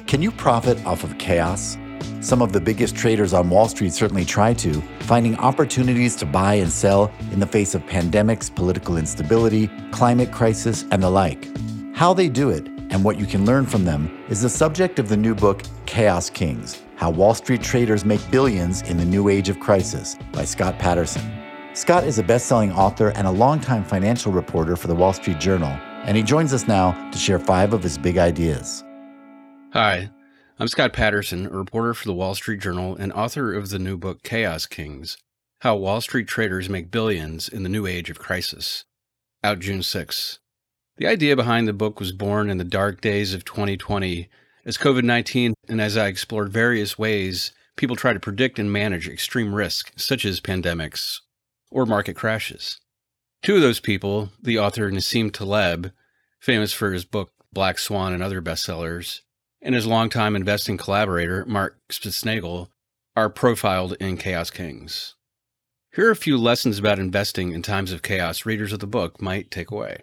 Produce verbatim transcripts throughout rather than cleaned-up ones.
Can you profit off of chaos? Some of the biggest traders on Wall Street certainly try to, finding opportunities to buy and sell in the face of pandemics, political instability, climate crisis, and the like. How they do it and what you can learn from them is the subject of the new book, Chaos Kings: How Wall Street Traders Make Billions in the New Age of Crisis by Scott Patterson. Scott is a best-selling author and a longtime financial reporter for the Wall Street Journal, and he joins us now to share five of his big ideas. Hi, I'm Scott Patterson, a reporter for the Wall Street Journal and author of the new book Chaos Kings: How Wall Street Traders Make Billions in the New Age of Crisis, out June sixth. The idea behind the book was born in the dark days of twenty twenty as COVID nineteen and as I explored various ways people try to predict and manage extreme risk, such as pandemics or market crashes. Two of those people, the author Nassim Taleb, famous for his book Black Swan and other bestsellers, and his longtime investing collaborator, Mark Spitznagel, are profiled in Chaos Kings. Here are a few lessons about investing in times of chaos readers of the book might take away.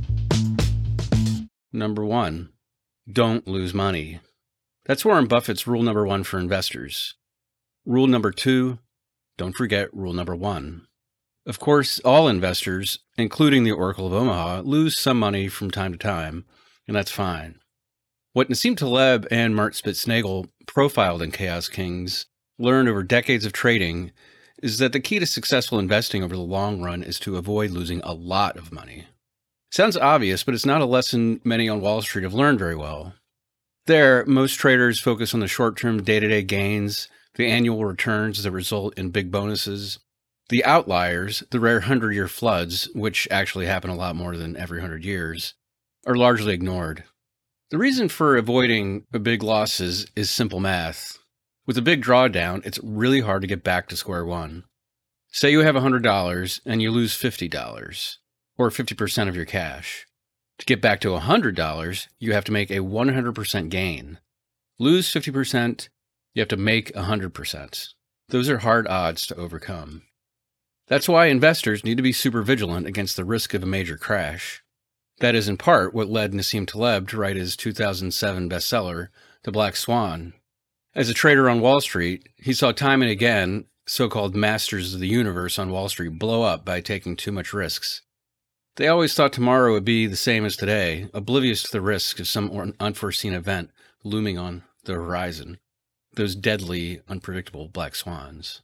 Number one, don't lose money. That's Warren Buffett's rule number one for investors. Rule number two, don't forget rule number one. Of course, all investors, including the Oracle of Omaha, lose some money from time to time, and that's fine. What Nassim Taleb and Mark Spitznagel profiled in Chaos Kings learned over decades of trading is that the key to successful investing over the long run is to avoid losing a lot of money. Sounds obvious, but it's not a lesson many on Wall Street have learned very well. There, most traders focus on the short-term day-to-day gains, the annual returns that result in big bonuses. The outliers, the rare hundred-year floods, which actually happen a lot more than every hundred years, are largely ignored. The reason for avoiding big losses is simple math. With a big drawdown, it's really hard to get back to square one. Say you have one hundred dollars and you lose fifty dollars, or fifty percent of your cash. To get back to one hundred dollars, you have to make a one hundred percent gain. Lose fifty percent, you have to make one hundred percent. Those are hard odds to overcome. That's why investors need to be super vigilant against the risk of a major crash. That is in part what led Nassim Taleb to write his two thousand seven bestseller, The Black Swan. As a trader on Wall Street, he saw time and again so-called masters of the universe on Wall Street blow up by taking too much risks. They always thought tomorrow would be the same as today, oblivious to the risk of some unforeseen event looming on the horizon. Those deadly, unpredictable black swans.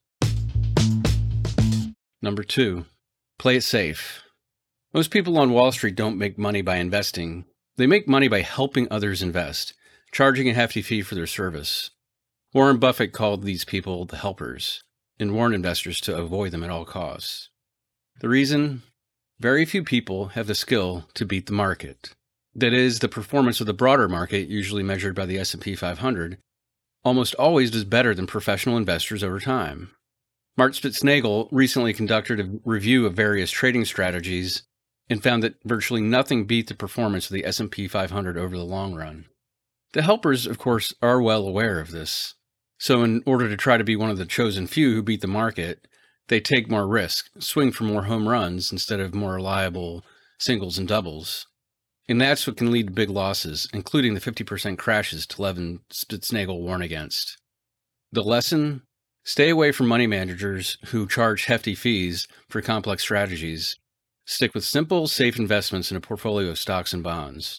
Number two, play it safe. Most people on Wall Street don't make money by investing. They make money by helping others invest, charging a hefty fee for their service. Warren Buffett called these people the helpers and warned investors to avoid them at all costs. The reason? Very few people have the skill to beat the market. That is, the performance of the broader market, usually measured by the S and P five hundred, almost always does better than professional investors over time. Mark Spitznagel recently conducted a review of various trading strategies and found that virtually nothing beat the performance of the S and P five hundred over the long run. The helpers, of course, are well aware of this. So in order to try to be one of the chosen few who beat the market, they take more risk, swing for more home runs instead of more reliable singles and doubles. And that's what can lead to big losses, including the fifty percent crashes Taleb and Spitznagel warn against. The lesson? Stay away from money managers who charge hefty fees for complex strategies. Stick with simple, safe investments in a portfolio of stocks and bonds.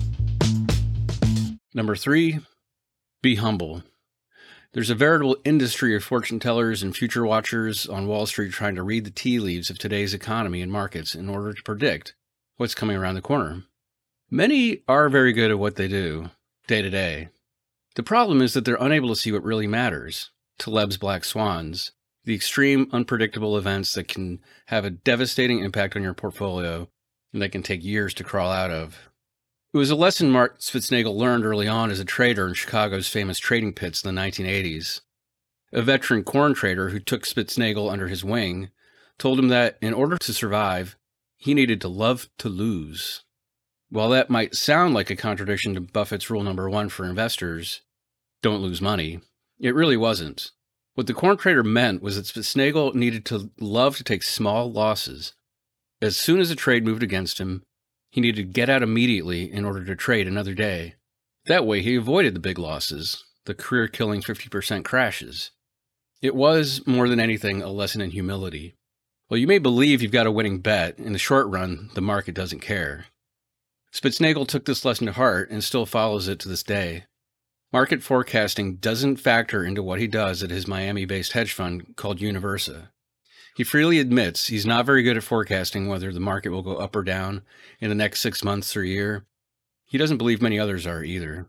Number three, be humble. There's a veritable industry of fortune tellers and future watchers on Wall Street trying to read the tea leaves of today's economy and markets in order to predict what's coming around the corner. Many are very good at what they do, day to day. The problem is that they're unable to see what really matters, Taleb's black swans, the extreme, unpredictable events that can have a devastating impact on your portfolio and that can take years to crawl out of. It was a lesson Mark Spitznagel learned early on as a trader in Chicago's famous trading pits in the nineteen eighties. A veteran corn trader who took Spitznagel under his wing told him that in order to survive, he needed to love to lose. While that might sound like a contradiction to Buffett's rule number one for investors, don't lose money, it really wasn't. What the corn trader meant was that Spitznagel needed to love to take small losses. As soon as a trade moved against him, he needed to get out immediately in order to trade another day. That way he avoided the big losses, the career-killing fifty percent crashes. It was, more than anything, a lesson in humility. While you may believe you've got a winning bet, in the short run, the market doesn't care. Spitznagel took this lesson to heart and still follows it to this day. Market forecasting doesn't factor into what he does at his Miami-based hedge fund called Universa. He freely admits he's not very good at forecasting whether the market will go up or down in the next six months or a year. He doesn't believe many others are either.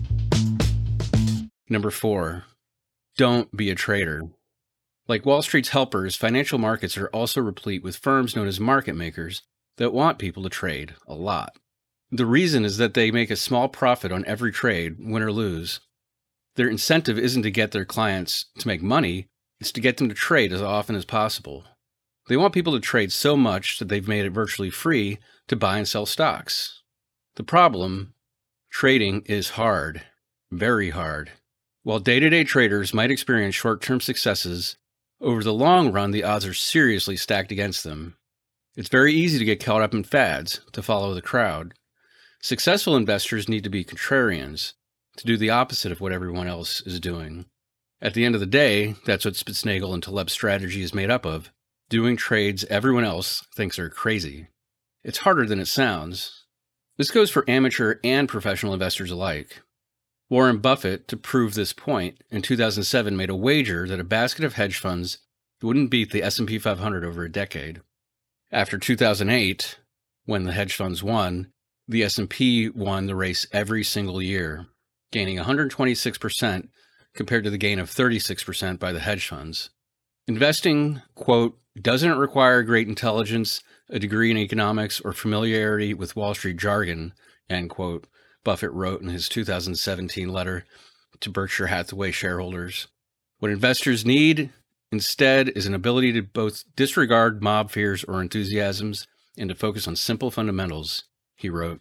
Number four, don't be a trader. Like Wall Street's helpers, financial markets are also replete with firms known as market makers that want people to trade a lot. The reason is that they make a small profit on every trade, win or lose. Their incentive isn't to get their clients to make money, it's to get them to trade as often as possible. They want people to trade so much that they've made it virtually free to buy and sell stocks. The problem, trading is hard, very hard. While day-to-day traders might experience short-term successes, over the long run, the odds are seriously stacked against them. It's very easy to get caught up in fads, to follow the crowd. Successful investors need to be contrarians, to do the opposite of what everyone else is doing. At the end of the day, that's what Spitznagel and Taleb's strategy is made up of, doing trades everyone else thinks are crazy. It's harder than it sounds. This goes for amateur and professional investors alike. Warren Buffett, to prove this point, in two thousand seven made a wager that a basket of hedge funds wouldn't beat the S and P five hundred over a decade. After two thousand eight, when the hedge funds won, the S and P won the race every single year, gaining one hundred twenty-six percent compared to the gain of thirty-six percent by the hedge funds. Investing, quote, doesn't require great intelligence, a degree in economics, or familiarity with Wall Street jargon, end quote, Buffett wrote in his two thousand seventeen letter to Berkshire Hathaway shareholders. What investors need, instead, is an ability to both disregard mob fears or enthusiasms and to focus on simple fundamentals, he wrote.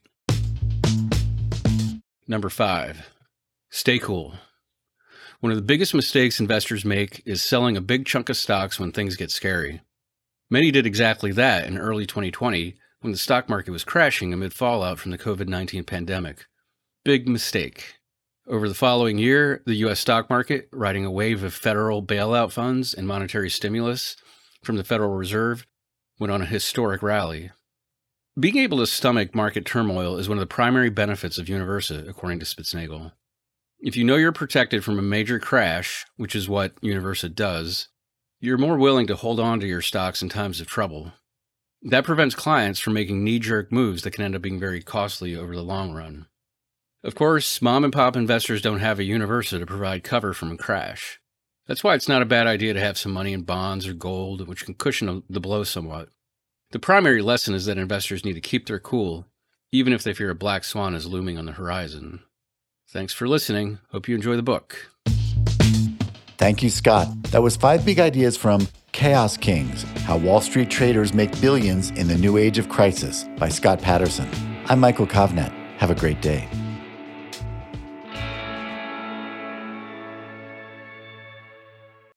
Number five, stay cool. One of the biggest mistakes investors make is selling a big chunk of stocks when things get scary. Many did exactly that in early twenty twenty when the stock market was crashing amid fallout from the COVID nineteen pandemic. Big mistake. Over the following year, the U S stock market, riding a wave of federal bailout funds and monetary stimulus from the Federal Reserve, went on a historic rally. Being able to stomach market turmoil is one of the primary benefits of Universa, according to Spitznagel. If you know you're protected from a major crash, which is what Universa does, you're more willing to hold on to your stocks in times of trouble. That prevents clients from making knee-jerk moves that can end up being very costly over the long run. Of course, mom-and-pop investors don't have a Universa to provide cover from a crash. That's why it's not a bad idea to have some money in bonds or gold, which can cushion the blow somewhat. The primary lesson is that investors need to keep their cool, even if they fear a black swan is looming on the horizon. Thanks for listening. Hope you enjoy the book. Thank you, Scott. That was five big ideas from Chaos Kings, How Wall Street Traders Make Billions in the New Age of Crisis by Scott Patterson. I'm Michael Kovnat. Have a great day.